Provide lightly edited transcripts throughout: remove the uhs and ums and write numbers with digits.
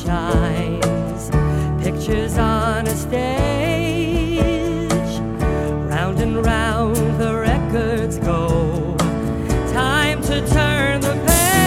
shines. Pictures on a stage, round and round the records go. Time to turn the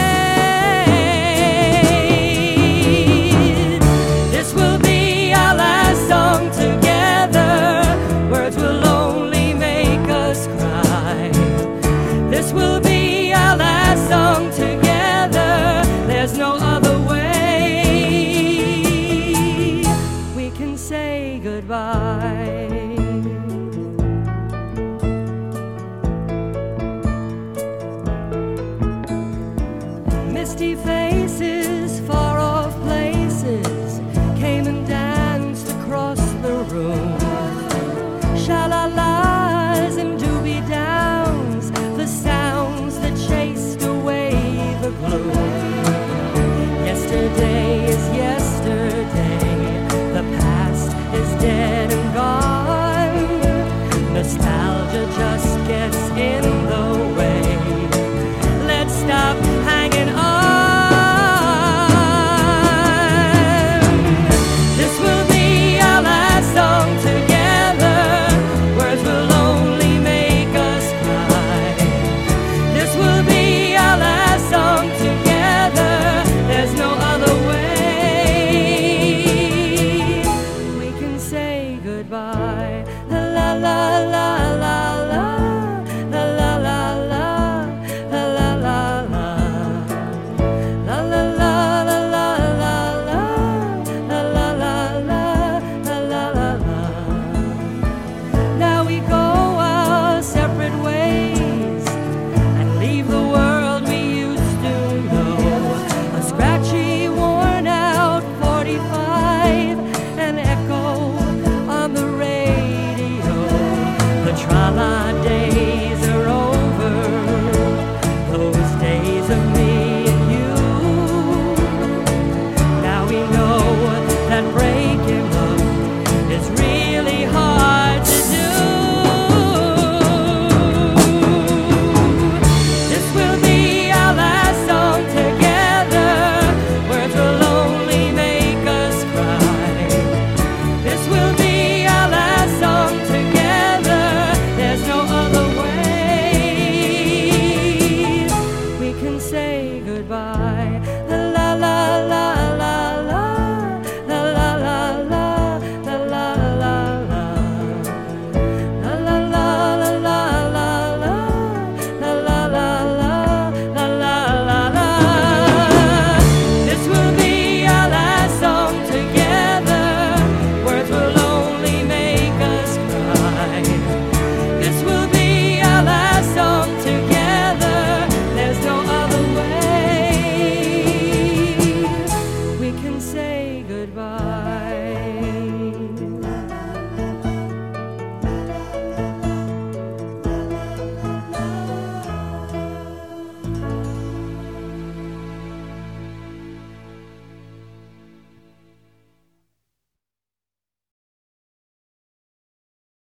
page. This will be our last song together. Words will only make us cry. This will be our last song together. There's no other way we can say goodbye.